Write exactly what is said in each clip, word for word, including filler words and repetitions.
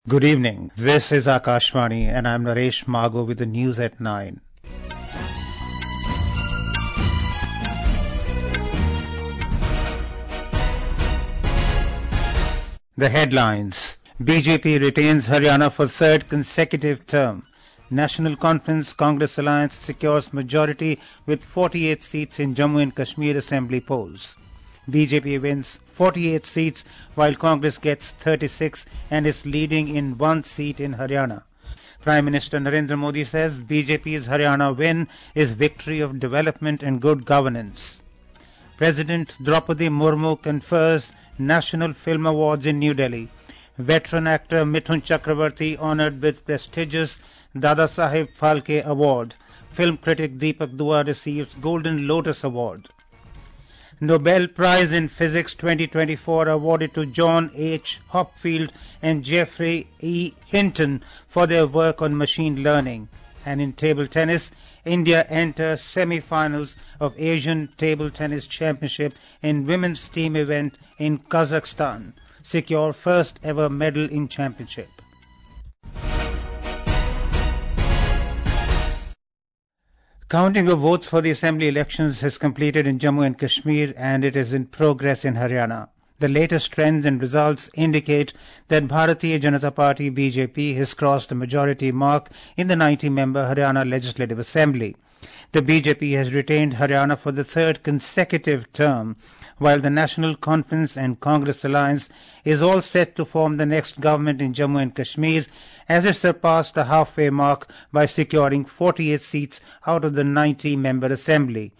Good evening. This is Akashvani and I'm Naresh Mago with the news at nine. The headlines. B J P retains Haryana for third consecutive term. National Conference Congress Alliance secures majority with forty-eight seats in Jammu and Kashmir Assembly polls. B J P wins forty-eight seats while Congress gets thirty-six and is leading in one seat in Haryana. Prime Minister Narendra Modi says B J P's Haryana win is victory of development and good governance. President Draupadi Murmu confers National Film Awards in New Delhi. Veteran actor Mithun Chakrabarti honoured with prestigious Dada Saheb Phalke Award. Film critic Deepak Dua receives Golden Lotus Award. Nobel Prize in Physics twenty twenty-four awarded to John H. Hopfield and Geoffrey E. Hinton for their work on machine learning. And in table tennis, India enters semi-finals of Asian Table Tennis Championship in women's team event in Kazakhstan. Secure first ever medal in championship. Counting of votes for the assembly elections has completed in Jammu and Kashmir and it is in progress in Haryana. The latest trends and results indicate that Bharatiya Janata Party B J P has crossed the majority mark in the ninety member Haryana Legislative Assembly. The B J P has retained Haryana for the third consecutive term, while the National Conference and Congress Alliance is all set to form the next government in Jammu and Kashmir as it surpassed the halfway mark by securing forty-eight seats out of the ninety member assembly.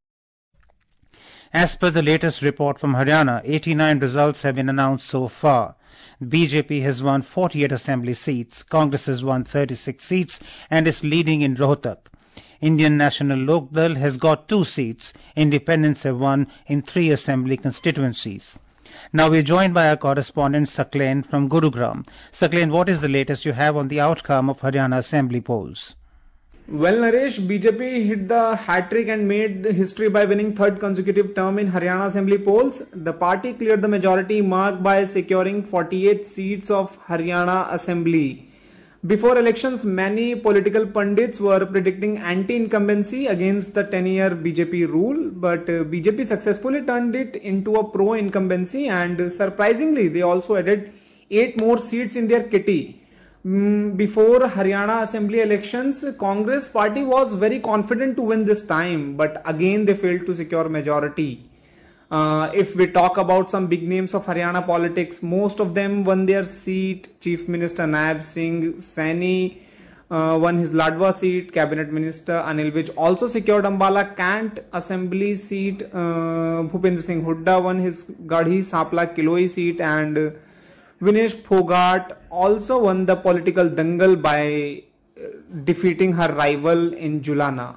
As per the latest report from Haryana, eighty-nine results have been announced so far. B J P has won forty-eight assembly seats, Congress has won thirty-six seats and is leading in Rohtak. Indian National Lok Dal has got two seats. Independents have won in three assembly constituencies. Now we are joined by our correspondent Saklen from Gurugram. Saklen, what is the latest you have on the outcome of Haryana assembly polls? Well, Naresh, B J P hit the hat-trick and made history by winning third consecutive term in Haryana assembly polls. The party cleared the majority mark by securing forty-eight seats of Haryana assembly. Before elections, many political pundits were predicting anti-incumbency against the ten-year B J P rule, but uh, B J P successfully turned it into a pro-incumbency and uh, surprisingly, they also added eight more seats in their kitty. Mm, before Haryana assembly elections, Congress party was very confident to win this time, but again they failed to secure majority. Uh, if we talk about some big names of Haryana politics, most of them won their seat. Chief Minister Naib Singh Saini uh, won his Ladwa seat. Cabinet Minister Anil Vij also secured Ambala Cant assembly seat. Uh, Bhupendra Singh Hooda won his Gadhi Sapla Kiloi seat, and uh, Vinesh Phogat also won the political dangle by uh, defeating her rival in Julana.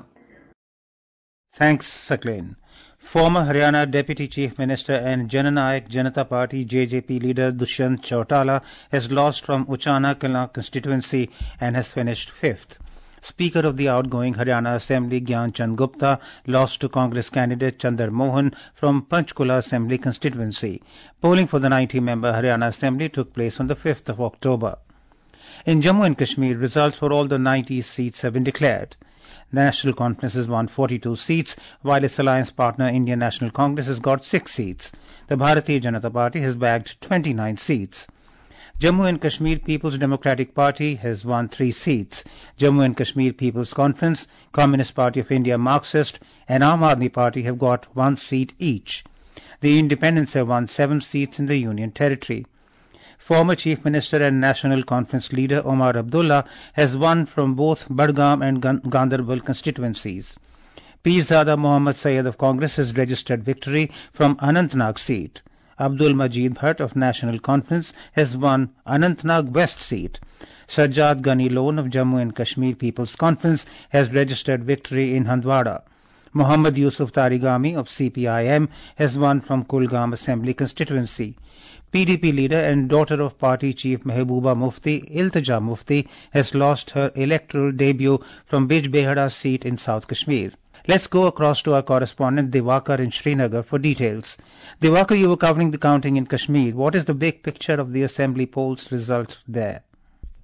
Thanks, Saklen. Former Haryana Deputy Chief Minister and Jananayak Janata Party J J P leader Dushyant Chautala has lost from Uchana Kala constituency and has finished fifth. Speaker of the outgoing Haryana Assembly Gyan Chand Gupta lost to Congress candidate Chandar Mohan from Panchkula Assembly constituency. Polling for the ninety member Haryana Assembly took place on the fifth of October. In Jammu and Kashmir, results for all the ninety seats have been declared. The National Conference has won forty-two seats, while its alliance partner Indian National Congress has got six seats. The Bharatiya Janata Party has bagged twenty-nine seats. Jammu and Kashmir People's Democratic Party has won three seats. Jammu and Kashmir People's Conference, Communist Party of India Marxist and Aam Aadmi Party have got one seat each. The Independents have won seven seats in the Union Territory. Former Chief Minister and National Conference leader Omar Abdullah has won from both Badgam and Gandarbal constituencies. Pirzada Mohammad Sayyid of Congress has registered victory from Anantnag seat. Abdul Majid Bhatt of National Conference has won Anantnag West seat. Sajjad Ghani Lone of Jammu and Kashmir People's Conference has registered victory in Handwada. Muhammad Yusuf Tarigami of C P I M has won from Kulgam Assembly constituency. P D P leader and daughter of party chief Mehbooba Mufti, Iltija Mufti, has lost her electoral debut from Bij Behada seat in South Kashmir. Let's go across to our correspondent Diwakar in Srinagar for details. Diwakar, you were covering the counting in Kashmir. What is the big picture of the assembly polls results there?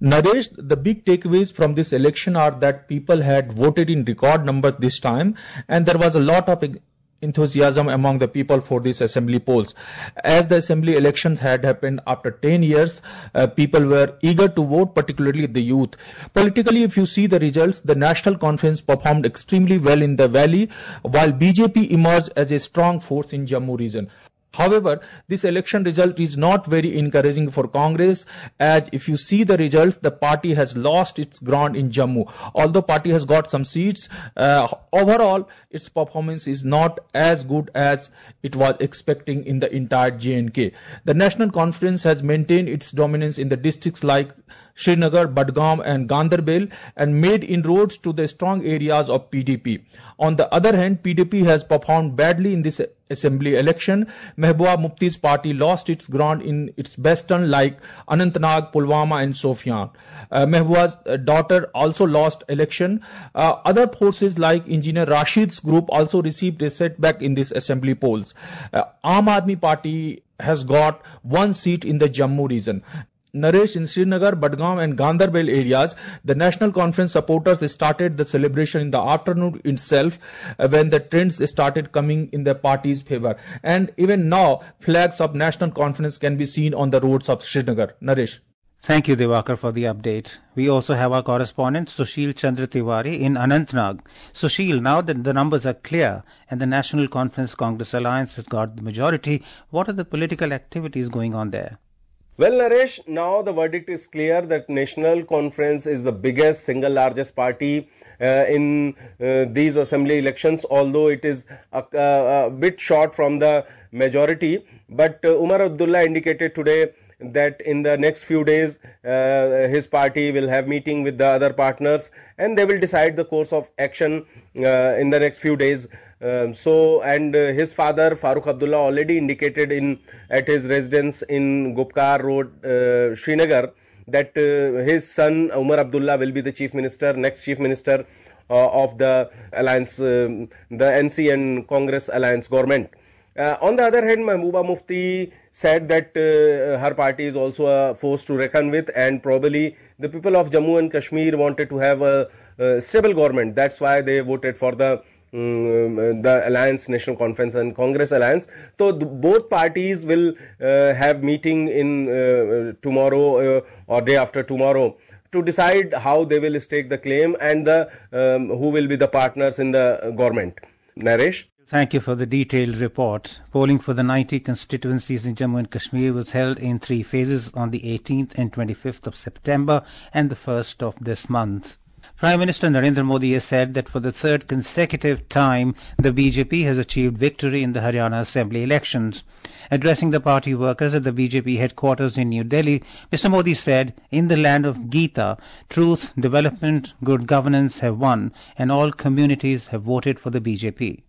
Naresh, the big takeaways from this election are that people had voted in record numbers this time, and there was a lot of enthusiasm among the people for these assembly polls. As the assembly elections had happened after ten years, uh, people were eager to vote, particularly the youth. Politically, if you see the results, the National Conference performed extremely well in the valley, while B J P emerged as a strong force in Jammu region. However, this election result is not very encouraging for Congress, as if you see the results, the party has lost its ground in Jammu. Although party has got some seats, uh, overall its performance is not as good as it was expecting in the entire J and K. The National Conference has maintained its dominance in the districts like Srinagar, Budgam and Ganderbal and made inroads to the strong areas of P D P. On the other hand, P D P has performed badly in this assembly election. Mehbooba Mufti's party lost its ground in its bastion like Anantnag, Pulwama and Sofian. Uh, Mehbooba's daughter also lost election. Uh, other forces like Engineer Rashid's group also received a setback in this assembly polls. Uh, Aam Aadmi Party has got one seat in the Jammu region. Naresh, in Srinagar, Budgam and Ganderbal areas, the National Conference supporters started the celebration in the afternoon itself uh, when the trends started coming in the party's favor. And even now, flags of National Conference can be seen on the roads of Srinagar. Naresh. Thank you, Divakar, for the update. We also have our correspondent, Sushil Chandra Tiwari, in Anantnag. Sushil, now that the numbers are clear and the National Conference Congress Alliance has got the majority, what are the political activities going on there? Well, Naresh, now the verdict is clear that National Conference is the biggest, single largest party uh, in uh, these assembly elections, although it is a, a, a bit short from the majority. But uh, Umar Abdullah indicated today that in the next few days uh, his party will have meeting with the other partners and they will decide the course of action uh, in the next few days. Um, so and uh, his father Farooq Abdullah already indicated in at his residence in Gupkar Road, uh, Srinagar, that uh, his son Umar Abdullah will be the chief minister, next chief minister uh, of the alliance, um, the N C and Congress alliance government. Uh, on the other hand, Mehbooba Mufti said that uh, her party is also a force to reckon with, and probably the people of Jammu and Kashmir wanted to have a, a stable government. That's why they voted for the um, the Alliance, National Conference and Congress Alliance. So the, both parties will uh, have meeting in uh, tomorrow uh, or day after tomorrow to decide how they will stake the claim and the um, who will be the partners in the government. Naresh? Thank you for the detailed report. Polling for the ninety constituencies in Jammu and Kashmir was held in three phases on the eighteenth and twenty-fifth of September and the first of this month. Prime Minister Narendra Modi has said that for the third consecutive time, the B J P has achieved victory in the Haryana Assembly elections. Addressing the party workers at the B J P headquarters in New Delhi, Mister Modi said, "In the land of Gita, truth, development, good governance have won, and all communities have voted for the B J P."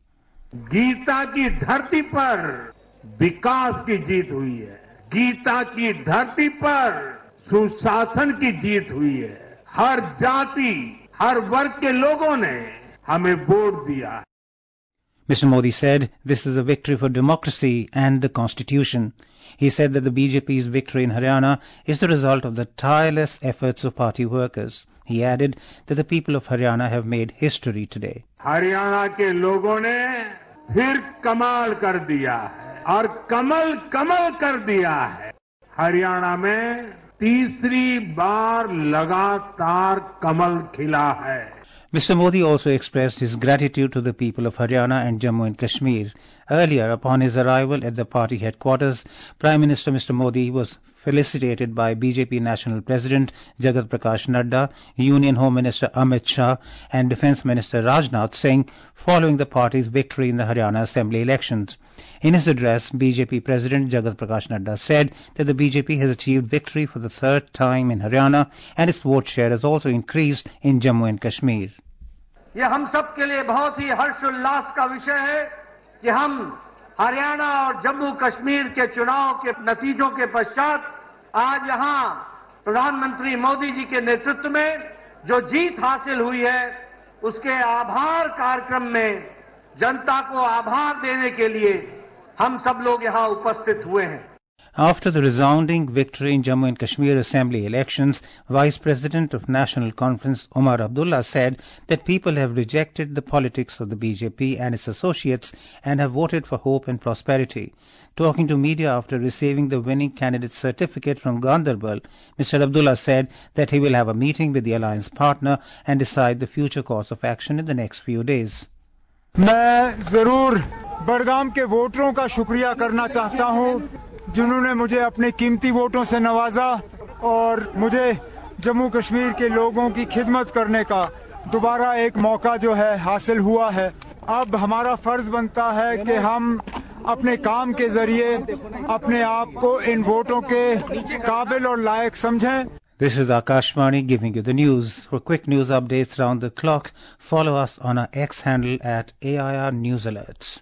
Gita की धरती पर विकास की जीत हुई है, गीता की धरती पर सुशासन की जीत हुई है। हर जाति, हर वर्ग के लोगों ने हमें वोट दिया है। Mister Modi said this is a victory for democracy and the constitution. He said that the B J P's victory in Haryana is the result of the tireless efforts of party workers. He added that the people of Haryana have made history today. Haryana के लोगों ने फिर कमाल कर दिया है और कमल कमल कर दिया है। हरियाणा में तीसरी बार लगातार कमल खिला है। Mister Modi also expressed his gratitude to the people of Haryana and Jammu and Kashmir. Earlier, upon his arrival at the party headquarters, Prime Minister Mister Modi was felicitated by B J P National President Jagat Prakash Nadda, Union Home Minister Amit Shah and Defence Minister Rajnath Singh following the party's victory in the Haryana Assembly elections. In his address, B J P President Jagat Prakash Nadda said that the B J P has achieved victory for the third time in Haryana and its vote share has also increased in Jammu and Kashmir. ये हम सब के लिए बहुत ही हर्षोल्लास का विषय है कि हम हरियाणा और जम्मू कश्मीर के चुनाव के नतीजों के पश्चात आज यहां प्रधानमंत्री मोदी जी के नेतृत्व में जो जीत हासिल हुई है उसके आभार कार्यक्रम में जनता को आभार देने के लिए हम सब लोग यहां उपस्थित हुए हैं। After the resounding victory in Jammu and Kashmir Assembly elections, Vice President of National Conference Omar Abdullah said that people have rejected the politics of the B J P and its associates and have voted for hope and prosperity. Talking to media after receiving the winning candidate's certificate from Gandarbal, Mister Abdullah said that he will have a meeting with the alliance partner and decide the future course of action in the next few days. मैं जरूर बड़गाम के वोटरों का शुक्रिया करना चाहता हूं जिन्होंने मुझे अपने कीमती वोटों से नवाजा और मुझे जम्मू कश्मीर के लोगों की खिदमत करने का दोबारा एक मौका जो है हासिल हुआ है। अब हमारा फर्ज बनता है कि हम अपने काम के जरिए अपने आप को इन वोटों के काबिल और लायक समझें। This is Akashvani giving you the news. For quick news updates round the clock, follow us on our X handle at A I R News Alerts.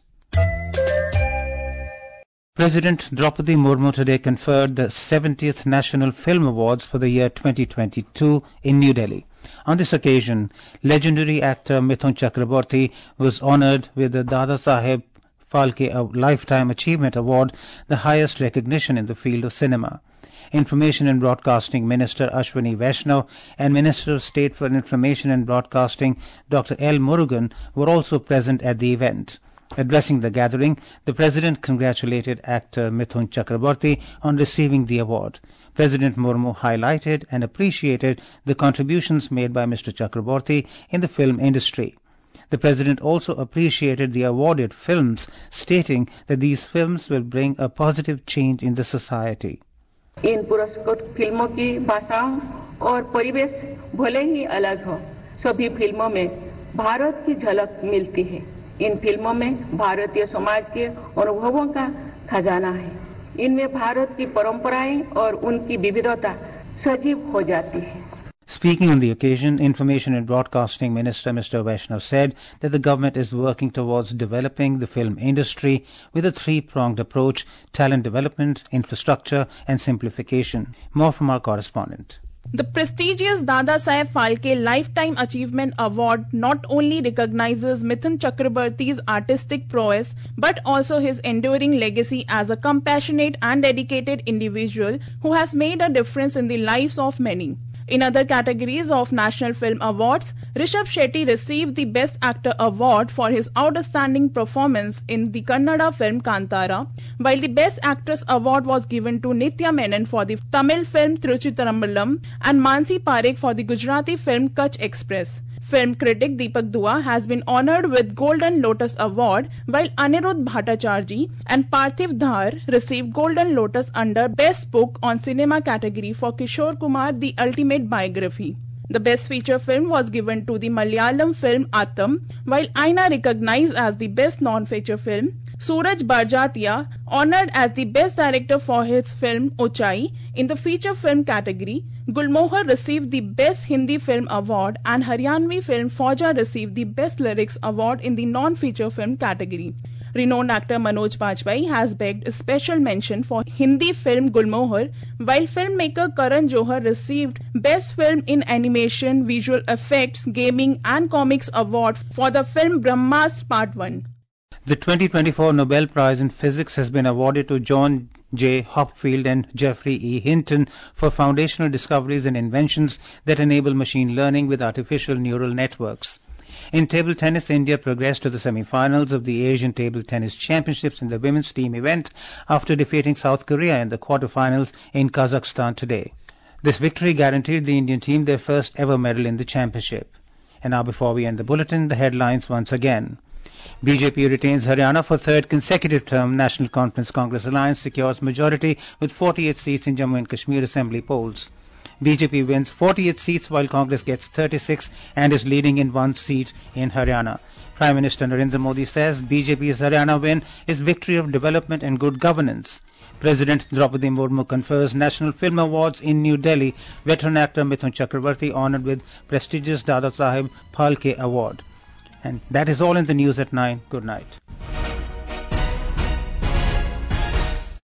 President Draupadi Murmu today conferred the seventieth National Film Awards for the year twenty twenty-two in New Delhi. On this occasion, legendary actor Mithun Chakraborty was honoured with the Dada Saheb Phalke Lifetime Achievement Award, the highest recognition in the field of cinema. Information and Broadcasting Minister Ashwini Vaishnaw and Minister of State for Information and Broadcasting Doctor L. Murugan were also present at the event. Addressing the gathering, the President congratulated actor Mithun Chakraborty on receiving the award. President Murmu highlighted and appreciated the contributions made by Mister Chakraborty in the film industry. The President also appreciated the awarded films, stating that these films will bring a positive change in the society. इन पुरस्कृत फिल्मों की भाषाओं और परिवेश भले ही अलग हो, सभी फिल्मों में भारत की झलक मिलती है। इन फिल्मों में भारतीय समाज के अनुभवों का खजाना है। इनमें भारत की परंपराएं और उनकी विविधता सजीव हो जाती है। Speaking on the occasion, Information and Broadcasting Minister Mister Vaishnaw said that the government is working towards developing the film industry with a three-pronged approach: talent development, infrastructure and simplification. More from our correspondent. The prestigious Dada Saheb Phalke Lifetime Achievement Award not only recognizes Mithun Chakraborty's artistic prowess but also his enduring legacy as a compassionate and dedicated individual who has made a difference in the lives of many. In other categories of National Film Awards, Rishabh Shetty received the Best Actor Award for his outstanding performance in the Kannada film Kantara, while the Best Actress Award was given to Nithya Menon for the Tamil film Tiruchitrambalam and Mansi Parekh for the Gujarati film Kutch Express. Film critic Deepak Dua has been honoured with Golden Lotus Award, while Anirudh Bhattacharjee and Parthiv Dhar received Golden Lotus under Best Book on Cinema category for Kishore Kumar, The Ultimate Biography. The Best Feature Film was given to the Malayalam film Atam, while Aina recognized as the Best Non-Feature Film. Suraj Barjatia, honoured as the Best Director for his film Uchai in the Feature Film category. Gulmohar received the Best Hindi Film Award and Haryanvi film Fauja received the Best Lyrics Award in the Non-Feature Film category. Renowned actor Manoj Bajpayee has begged a special mention for Hindi film Gulmohar, while filmmaker Karan Johar received Best Film in Animation, Visual Effects, Gaming and Comics Award for the film Brahmas Part one. The twenty twenty-four Nobel Prize in Physics has been awarded to John J. Hopfield and Geoffrey E. Hinton for foundational discoveries and inventions that enable machine learning with artificial neural networks. In table tennis, India progressed to the semi-finals of the Asian Table Tennis Championships in the women's team event after defeating South Korea in the quarterfinals in Kazakhstan today. This victory guaranteed the Indian team their first ever medal in the championship. And now, before we end the bulletin, the headlines once again. B J P retains Haryana for third consecutive term. National Conference Congress Alliance secures majority with forty-eight seats in Jammu and Kashmir Assembly polls. B J P wins forty-eight seats while Congress gets thirty-six and is leading in one seat in Haryana. Prime Minister Narendra Modi says B J P's Haryana win is victory of development and good governance. President Draupadi Murmu confers National Film Awards in New Delhi. Veteran actor Mithun Chakraborty honoured with prestigious Dada Saheb Phalke Award. And that is all in the news at nine. Good night.